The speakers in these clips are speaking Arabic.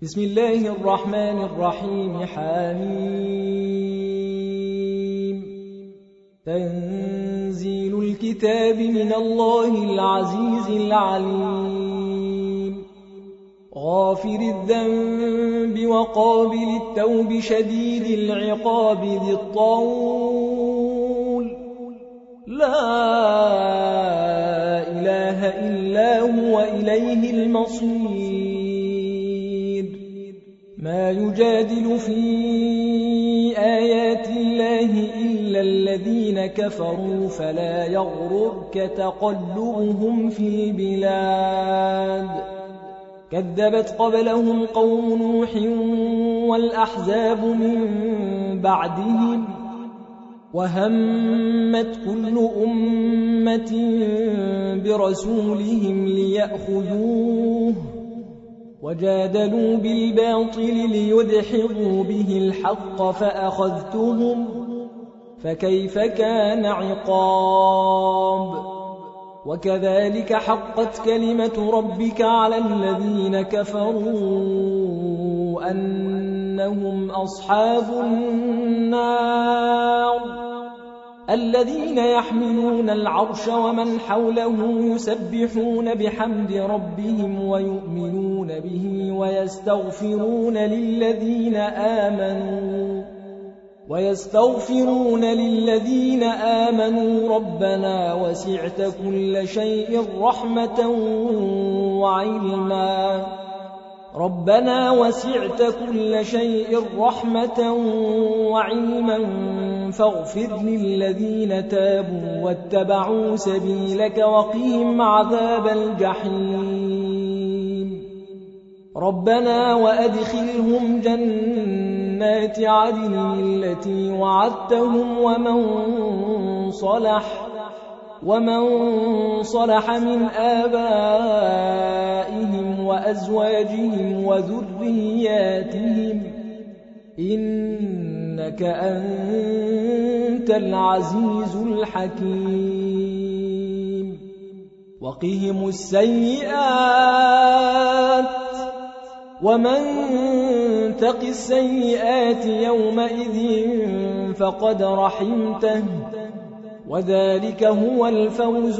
بسم الله الرحمن الرحيم. حميم. تنزيل الكتاب من الله العزيز العليم. غافر الذنب وقابل التوب شديد العقاب ذي الطول، لا إله إلا هو إليه المصير. ما يجادل في آيات الله إلا الذين كفروا، فلا يغررك تقلبهم في البلاد. كذبت قبلهم قوم نوح والأحزاب من بعدهم، وهمت كل أمة برسولهم ليأخذوه، وجادلوا بالباطل ليدحضوا به الحق فأخذتهم، فكيف كان عقاب. وكذلك حقت كلمة ربك على الذين كفروا أنهم أصحاب النار. الذين يحملون العرش ومن حوله يسبحون بحمد ربهم ويؤمنون به ويستغفرون للذين آمنوا ربنا وسعت كل شيء رحمة وعلما فاغفر للذين تابوا واتبعوا سبيلك وقهم عذاب الجحيم. ربنا وأدخلهم جنات عدن التي وعدتهم ومن صلح من آبائهم وأزواجهم وذرياتهم، إنك أنت العزيز الحكيم. وقهم السيئات، ومن تق السيئات يومئذ فقد رحمته، وذلك هو الفوز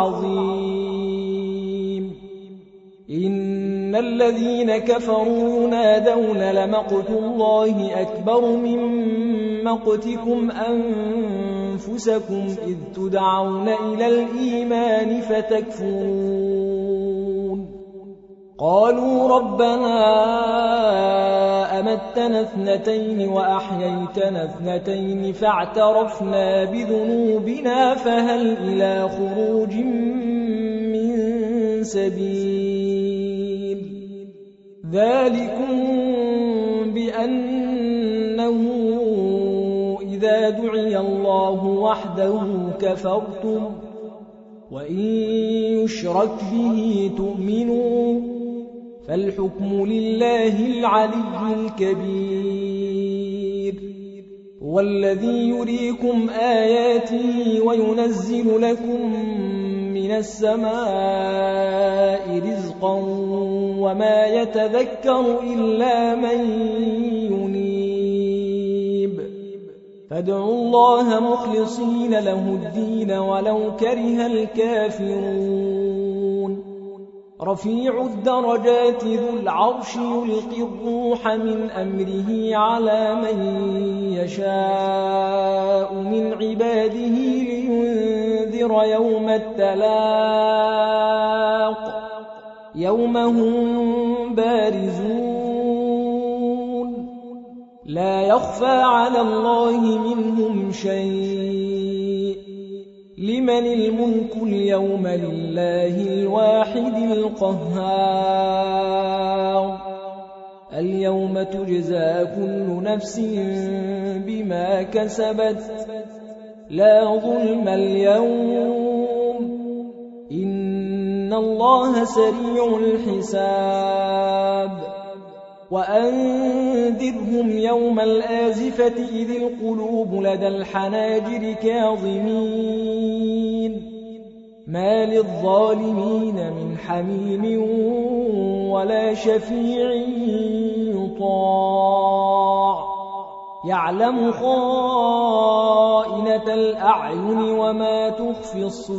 العظيم. إن الذين كفروا ينادون لمقت الله أكبر من مقتكم أنفسكم إذ تدعون إلى الإيمان فتكفرون. قالوا ربنا أمتنا اثنتين وأحييتنا اثنتين فاعترفنا بذنوبنا فهل إلى خروج من سبيل. ذلكم بأنه إذا دعي الله وحده كفرتم، وإن يشرك به تؤمنوا، فالحكم لله العلي الكبير. هو الذي يريكم آياته وينزل لكم من السماء رزقا، وما يتذكر إلا من ينيب. فادعوا الله مخلصين له الدين ولو كره الكافرون. رفيع الدرجات ذو العرش يلقي الروح من أمره على من يشاء من عباده لينذر يوم التلاق، يوم هم بارزون لا يخفى على الله منهم شيء. لمن الملك اليوم؟ لله الواحد القهار. اليوم تجزى كل نفس بما كسبت، لا ظلم اليوم، إن الله سريع الحساب. وأنذرهم يوم الآزفة إذ القلوب لدى الحناجر كاظمين، ما للظالمين من حميم ولا شفيع يعلم خائنة الأعين وما تخفي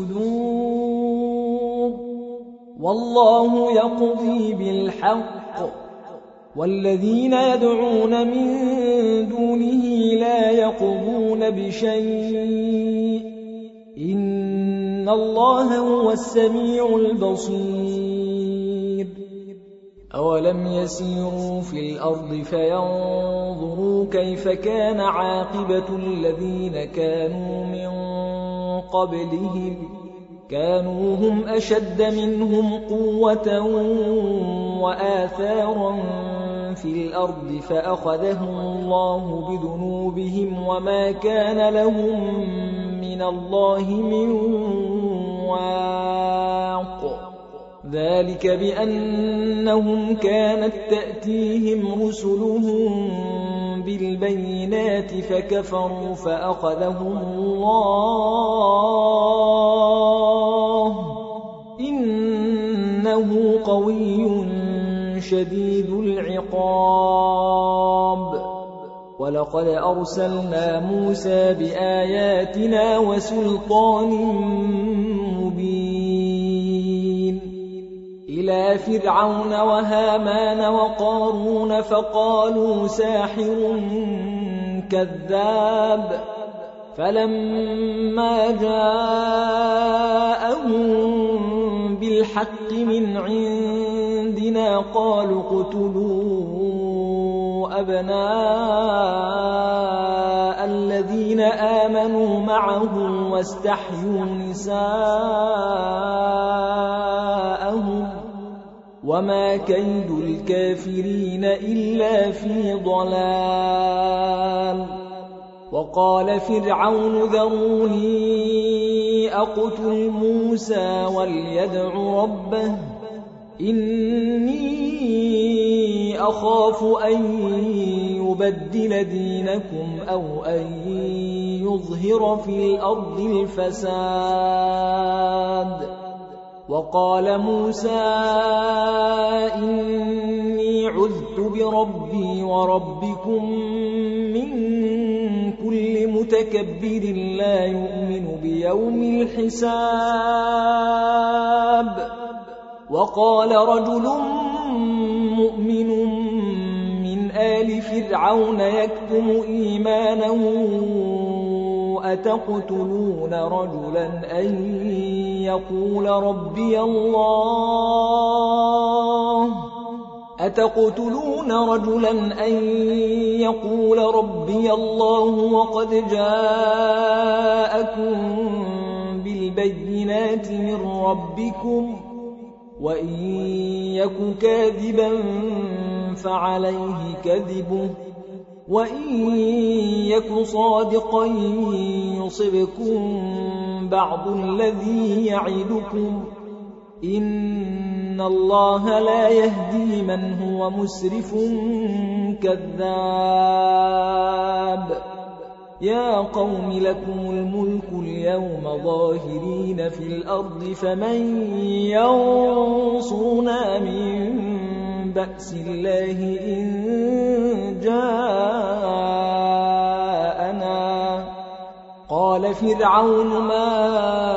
الصدور والله يقضي بالحق والذين يدعون من دونه لا يقضون بشيء إن الله هو السميع البصير أولم يسيروا في الأرض فينظروا كيف كان عاقبة الذين كانوا من قبلهم كانوا هم أشد منهم قوة وآثارا في الأرض فأخذهم الله بذنوبهم وما كان لهم من الله من واق ذلك بأنهم كانت تأتيهم رسلهم بالبينات فكفروا فأخذهم الله إنه قوي شديد العقاب ولقد أرسلنا موسى بآياتنا وسلطان مبين إلى فرعون وهامان وقارون فقالوا ساحر كذاب فلما جاءهم بالحق من عندنا قالوا اقتلوا أبناء الذين آمنوا معه واستحيوا نساءهم وما كيد الكافرين إلا في ضلال وقال فرعون ذروني أقتل موسى وليدع ربه إني أخاف أن يبدل دينكم أو أن يظهر في الأرض الفساد وقال موسى إني عذت بربي وربكم من كل متكبر لا يؤمن بيوم الحساب وقال رجل مؤمن من آل فرعون يكتم إيمانه أتقتلون رجلا أن يقول ربي الله وقد جاءكم بالبينات من ربكم وإن يك كاذبا فعليه كذبه وإن يك صادقا يصبكم بعض الذي يعدكم إن الله لا يهدي من هو مسرف كذاب يا قوم لكم الملك اليوم ظاهرين في الأرض فمن ينصرنا من بأس الله إن جاءنا قال فرعون ما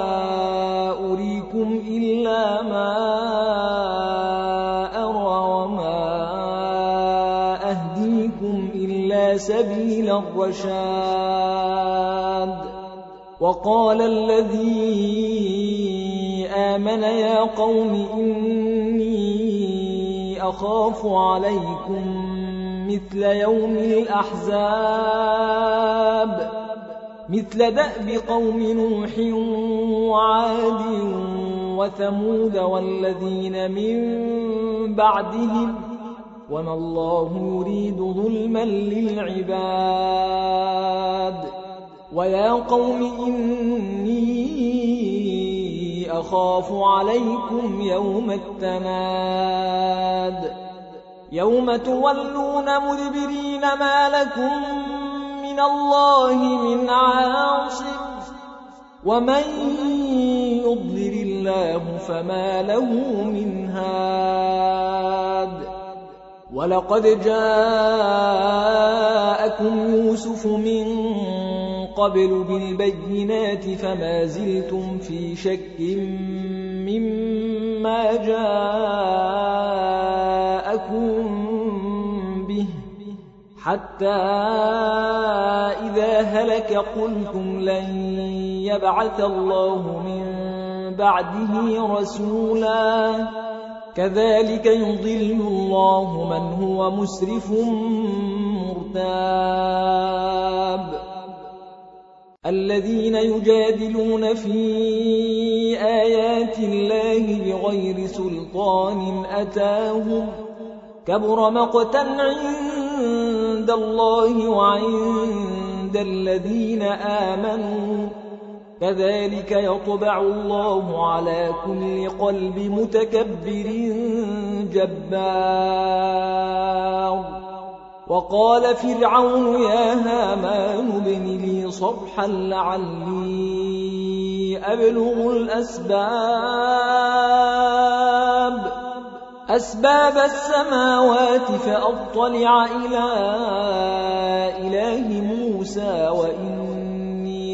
أريكم إلا ما أرى وما أهديكم إلا سبيل الرشاد وقال الذي آمن يا قوم إني أخاف عليكم مثل يوم الأحزاب مثل دأب قوم نوح وعاد وثمود والذين من بعدهم وما الله يريد ظلما للعباد ويا قوم إني أخاف عليكم يوم التناد يوم تولون مدبرين ما لكم من الله من عاصم ومن يضلل الله فما له من هاد ولقد جاءكم يوسف من قبل بالبينات فما زلتم في شك مما جاءكم به حتى إذا هلك قلتم لن يبعث الله من بعده رسولا كذلك يضل الله من هو مسرف مرتاب الذين يجادلون في آيات الله بغير سلطان أتاهم كبر مقتا عند الله وعند الذين آمنوا كذلك يطبع الله على كل قلب متكبر جبار وقال فرعون يا هامان ابن لي صرحا لعلي أبلغ أسباب السماوات فأطلع إلى إله موسى وإني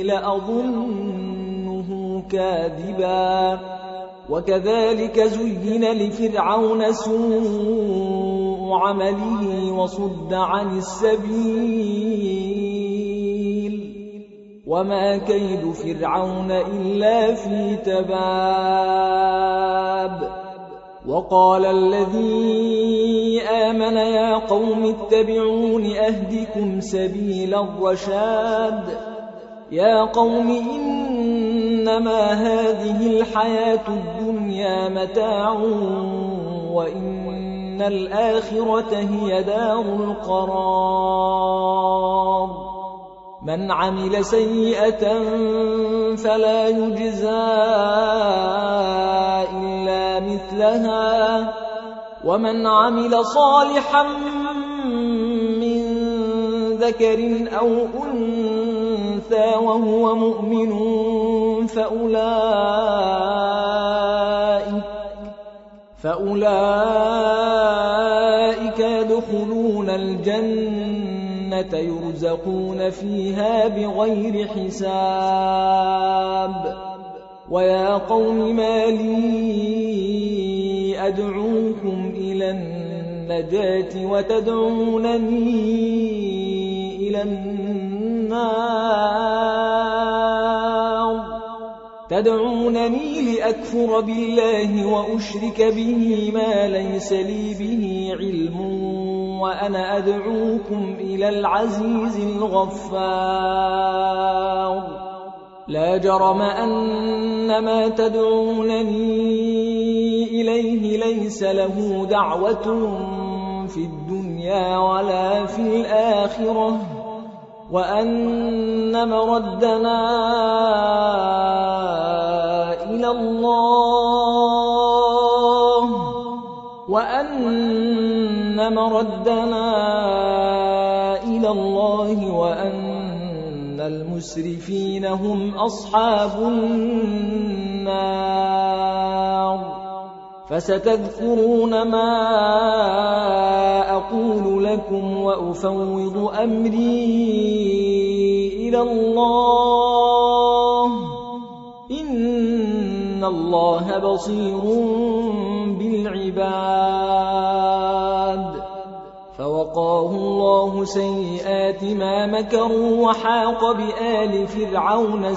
لأظنه كاذبا وكذلك زين لفرعون سوء عمله وصد عن السبيل وما كيد فرعون إلا في تباب وقال الذي آمن يا قوم اتبعون أهدكم سبيل الرشاد يا قوم إنما هذه الحياة الدنيا متاع وإن الآخرة هي دار القرار من عمل سيئة فلا يجزى إلا مثلها ومن عمل صالحا من ذكر أو أنثى وهو مؤمن فأولئك يدخلون الجنة يرزقون فيها بغير حساب ويا قوم ما لي أدعوكم إلى النجاة وتدعونني إلى النار تدعونني لأكفر بالله وأشرك به ما ليس لي به علم وأنا أدعوكم إلى العزيز الغفار لا جرم أن ما تدعونني إليه ليس له دعوة في الدنيا ولا في الآخرة وأن مردنا إلى الله وأن المسرفين هم أصحاب النار فستذكرون ما أقول لكم وأفوض أمري إلى الله إن الله بصير بالعباد فوقاه الله سيئات ما مكروا وحاق بآل فرعون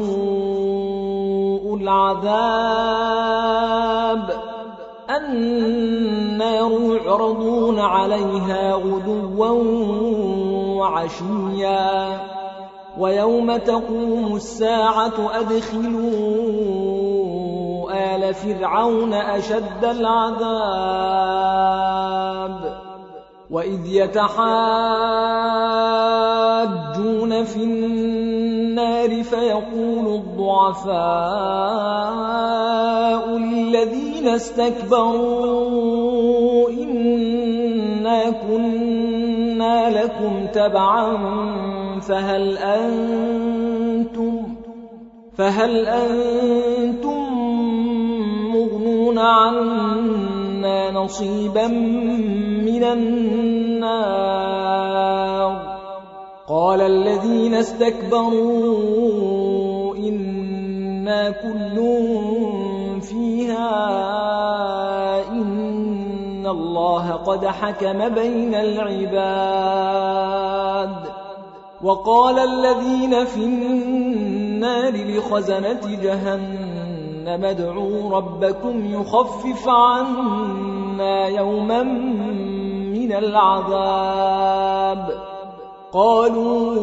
سوء العذاب النار يعرضون عليها غدوا وعشيا ويوم تقوم الساعة أدخلوا آل فرعون أشد العذاب وإذ يتحاجون في النار فيقول الضعفاء للذين استكبروا إنا كنا لكم تبعا فهل أنتم مغنون عنا منا نصيبا من النار قال الذين استكبروا إنا كل فيها إن الله قد حكم بين العباد وقال الذين في النار لخزنة جهنم ادعوا ربكم يخفف عنا يوما من العذاب قالوا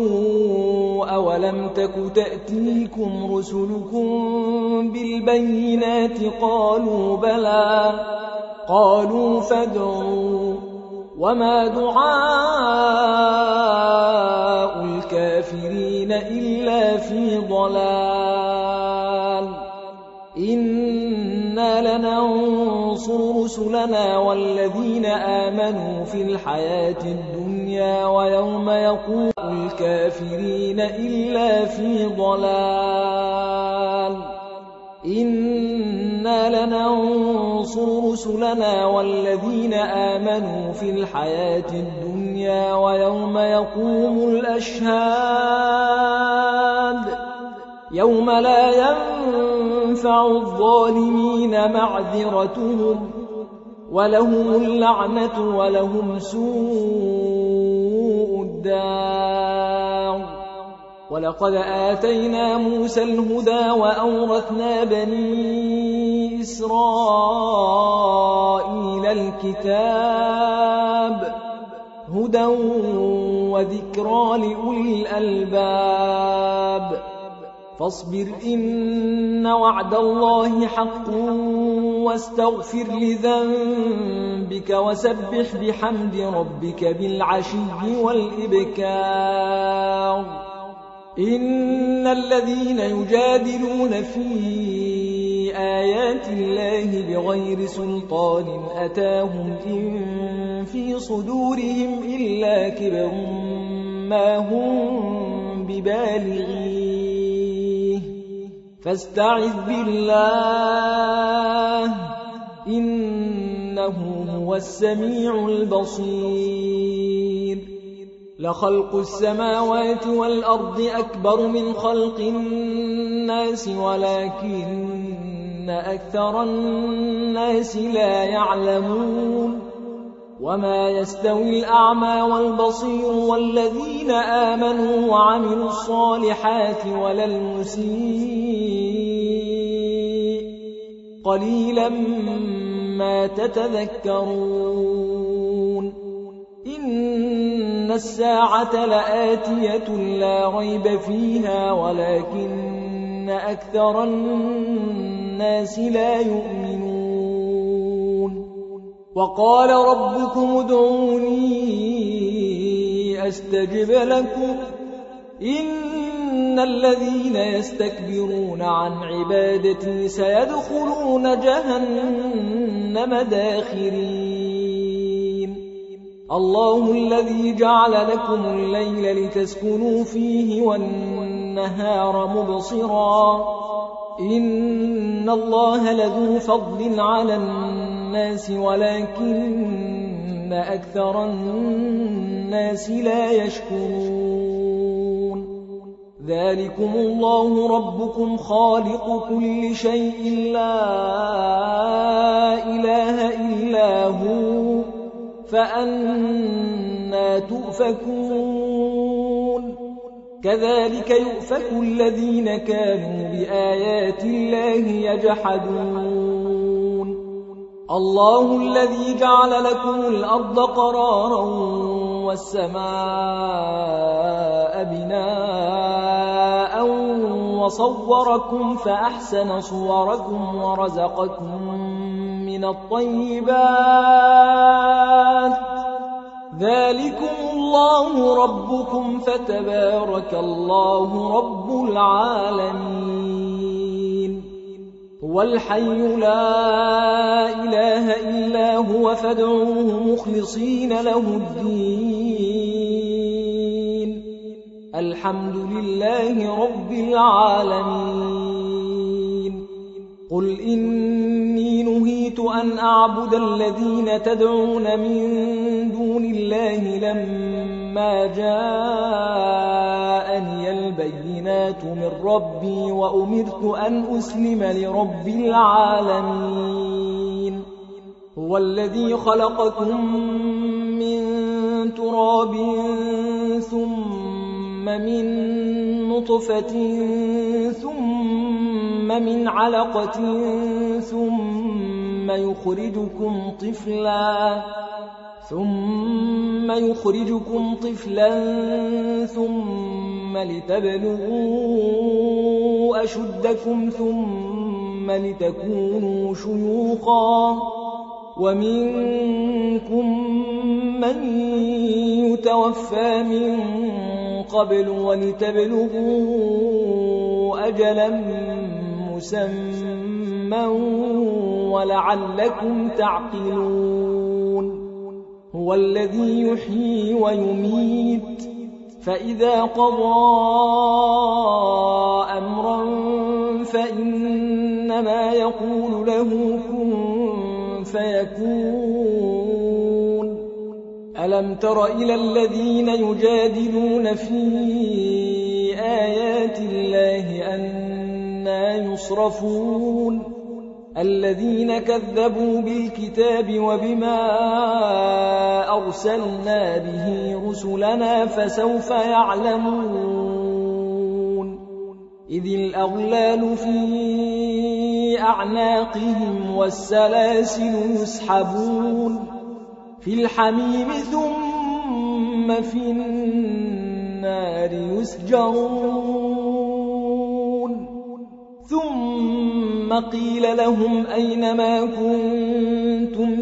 أولم تك تأتيكم رسلكم بالبينات قالوا بلى قالوا فادعوا وما دعاء الكافرين إلا في ضلال إنا لننصر رسلنا والذين آمنوا في الحياة الدنيا ويوم يقول الكافرين إلا في ضلال إنا لننصر رسلنا والذين آمنوا في الحياة الدنيا ويوم يقوم الأشهاد يوم لا ينفع الظالمين معذرتهم ولهم اللعنة ولهم سوء الدار ولقد آتينا موسى الهدى وأورثنا بني إسرائيل الكتاب هدى وذكرى لأولي الألباب فاصبر إن وعد الله حق واستغفر لذنبك وسبح بحمد ربك بالعشي والإبكار إن الذين يجادلون في آيات الله بغير سلطان أتاهم إن في صدورهم إلا كبر ما هم ببالغيه فاستعذ بالله إنه هو السميع البصير لخلق السماوات والأرض أكبر من خلق الناس ولكن أكثر الناس لا يعلمون وما يستوي الأعمى والبصير والذين آمنوا وعملوا الصالحات ولا المسيء قليلا ما تتذكرون إن الساعة لآتية لا ريب فيها ولكن أكثر الناس لا يؤمنون وقال ربكم ادعوني أستجب لكم إن الذين يستكبرون عن عبادتي سيدخلون جهنم داخرين الله الذي جعل لكم الليل لتسكنوا فيه والنهار مبصرا إن الله لذو فضل على الناس ولكن أكثر الناس لا يشكرون ذلكم الله ربكم خالق كل شيء لا إله إلا هو فأنى تؤفكون كذلك يؤفك الذين كانوا بآيات الله يجحدون الله الذي جعل لكم الأرض قرارا والسماء بناء وصوركم فأحسن صوركم ورزقكم من الطيبات ذلكم الله ربكم فتبارك الله رب العالمين هو الحي لا إله إلا هو فادعوه مخلصين له الدين الحمد لله رب العالمين قل إني نهيت أن أعبد الذين تدعون من دون الله لما جاءني البينات من ربي وأمرت أن أسلم لرب العالمين هو الذي خلقكم من تراب ثم من نطفة ثم من علقة ثم يخرجكم طفلا ثم لتبلغوا أشدكم ثم لتكونوا شيوخا ومنكم من يتوفى من قبل ولتبلغوا أجلا مسمى ولعلكم تعقلون هو الذي يحيي ويميت فإذا قضى أمرا فإنما يقول له كن فيكون ألم تر إلى الذين يجادلون في آيات الله أنى يصرفون الذين كذبوا بالكتاب وبما أرسلنا به رسلنا فسوف يعلمون إذ الأغلال في أعناقهم والسلاسل يسحبون في الحميم ثم في النار يسجرون ثم قيل لهم أين ما كنتم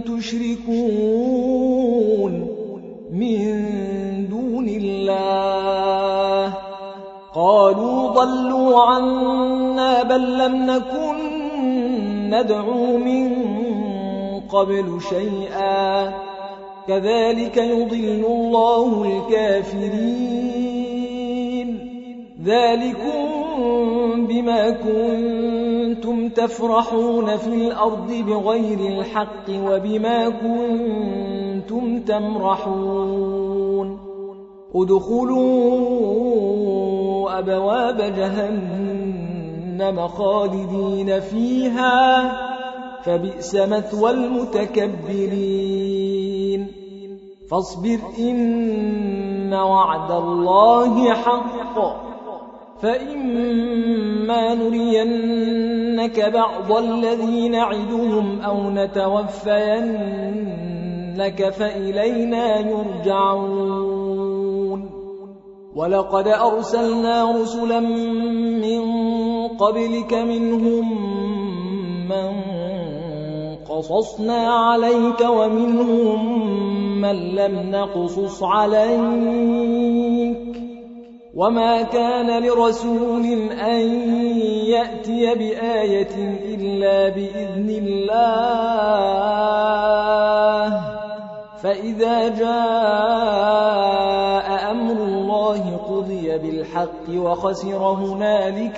تشركون من دون الله قالوا ضلوا عنا بل لم نكن ندعو من قبل شيئا كذلك يضل الله الكافرين ذلكم بما كنتم تفرحون في الأرض بغير الحق وبما كنتم تمرحون ادخلوا أبواب جهنم خالدين فيها فبئس مثوى المتكبرين فاصبر إن وعد الله حق فإما نرينك بعض الذي نعدهم أو نتوفينك فإلينا يرجعون ولقد أرسلنا رسلا من قبلك منهم من قصصنا عليك ومنهم من لم نقصص عليك وما كان لرسول أن يأتي بآية إلا بإذن الله فإذا جاء أمر الله قضي بالحق وخسر هنالك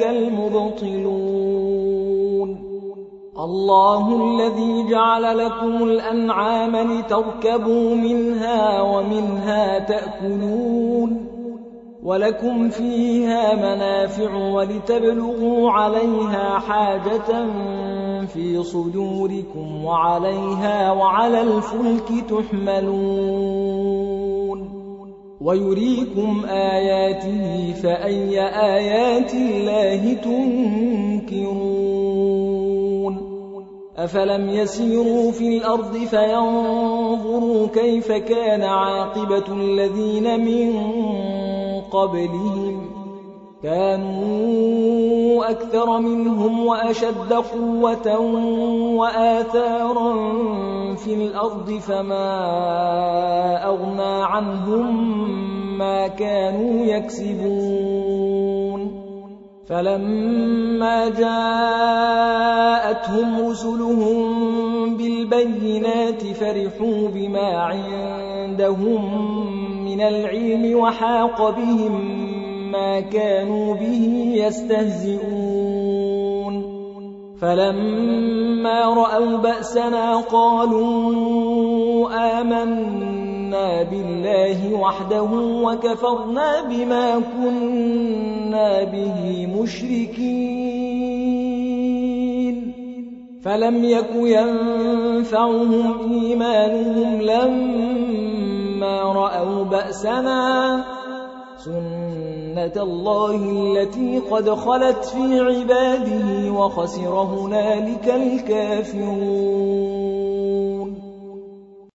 المبطلون الله الذي جعل لكم الأنعام لتركبوا منها ومنها تأكلون ولكم فيها منافع ولتبلغوا عليها حاجة في صدوركم وعليها وعلى الفلك تحملون ويريكم آياته فأي آيات الله تنكرون أفلم يسيروا في الأرض فينظروا كيف كان عاقبة الذين من قبلهم كانوا أكثر منهم وأشد قوة وآثارا في الأرض فما أغنى عنهم ما كانوا يكسبون فلما جاءتهم رسلهم بالبينات فرحوا بما عندهم من العلم وحاق بهم ما كانوا به يستهزئون فلما رأوا بأسنا قالوا آمنا بالله وحده وكفرنا بما كنا به مشركين فلم يك ينفعهم إيمانهم لما رأوا بأسنا سنة الله التي قد خلت في عباده وخسر هنالك الكافرون